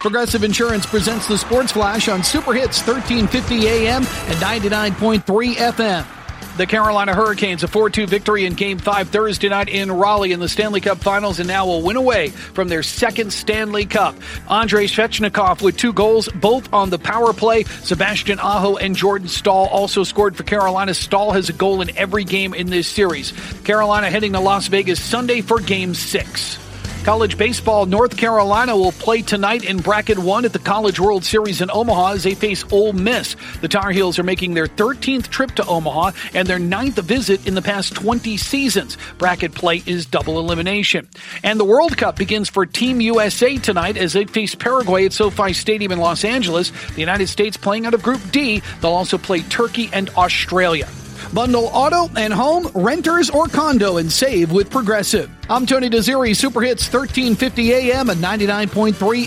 Progressive Insurance presents the Sports Flash on Super Hits 1350 AM and 99.3 FM. The Carolina Hurricanes, a 4-2 victory in Game 5 Thursday night in Raleigh in the Stanley Cup Finals, and now will win away from their second Stanley Cup. Andrei Svechnikov with 2 goals, both on the power play. Sebastian Aho and Jordan Staal also scored for Carolina. Staal has a goal in every game in this series. Carolina heading to Las Vegas Sunday for Game 6. College baseball, North Carolina will play tonight in Bracket 1 at the College World Series in Omaha as they face Ole Miss. The Tar Heels are making their 13th trip to Omaha and their 9th visit in the past 20 seasons. Bracket play is double elimination. And the World Cup begins for Team USA tonight as they face Paraguay at SoFi Stadium in Los Angeles. The United States playing out of Group D. They'll also play Turkey and Australia. Bundle auto and home, renters, or condo and save with Progressive. I'm Tony Desiri, Super Hits 1350 AM and 99.3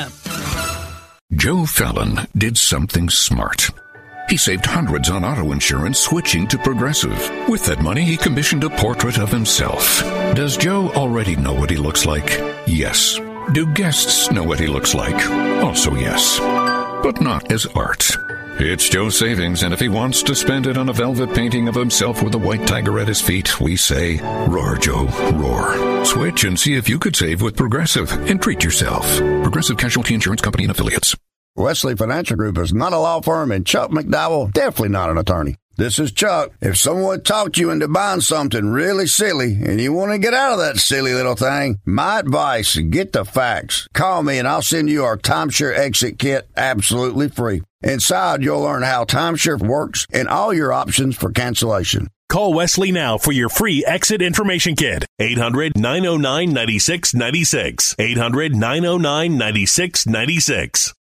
FM. Joe Fallon did something smart. He saved hundreds on auto insurance switching to Progressive. With that money, he commissioned a portrait of himself. Does Joe already know what he looks like? Yes. Do guests know what he looks like? Also yes. But not as art. It's Joe's savings, and if he wants to spend it on a velvet painting of himself with a white tiger at his feet, we say, roar, Joe, roar. Switch and see if you could save with Progressive and treat yourself. Progressive Casualty Insurance Company and Affiliates. Wesley Financial Group is not a law firm, and Chuck McDowell definitely not an attorney. This is Chuck. If someone talked you into buying something really silly and you want to get out of that silly little thing, my advice, get the facts. Call me and I'll send you our timeshare exit kit absolutely free. Inside, you'll learn how timeshare works and all your options for cancellation. Call Wesley now for your free exit information kit. 800-909-9696. 800-909-9696.